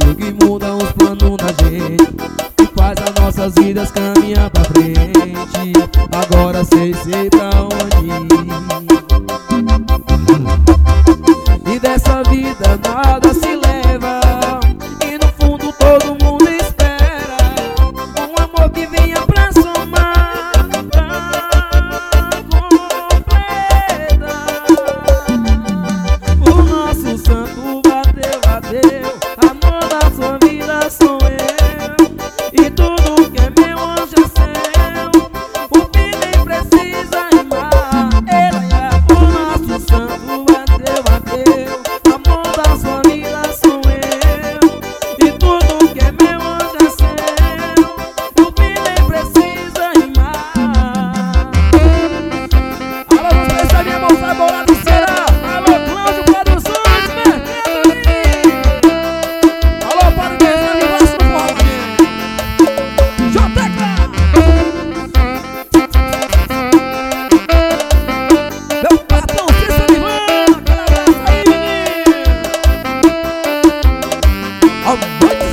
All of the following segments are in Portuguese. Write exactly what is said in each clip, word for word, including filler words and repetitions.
chega e muda os planos da gente e faz as nossas vidas caminhar pra frente. Agora sei, sei pra onde ir. E dessa vida nada se leva, e no fundo todo mundo espera um amor que venha pra somar, pra completar. O nosso santo bateu, bateu, amor da sua vida sou eu, e tudo que é meu hoje é seu, o que nem precisa rimar. Ele é o nosso santo bateu, bateu, amor da sua vida sou eu, e tudo que é meu hoje é seu, o que nem precisa rimar. Alô, você sabe a moça boa do Ceará? Alô, Cláudio Produções, Mercado. Alô, para o que está de baixo do forte J K. Meu patrão, Cícero de Van, aquela abraço aí, menino. Aumante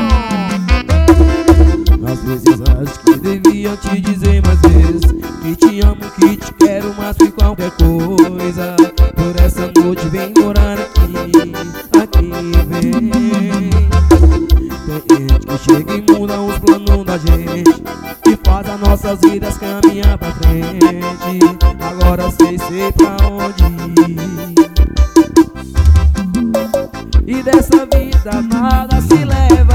o som. Às vezes acho que devia te dizer mais vezes que te amo, que te quero mais que qualquer coisa. Por essa noite vem morar aqui, aqui vem. Tem gente que chega e muda os planos da gente e faz as nossas vidas caminhar pra frente. Agora sei, sei pra onde ir. E dessa vida nada se leva,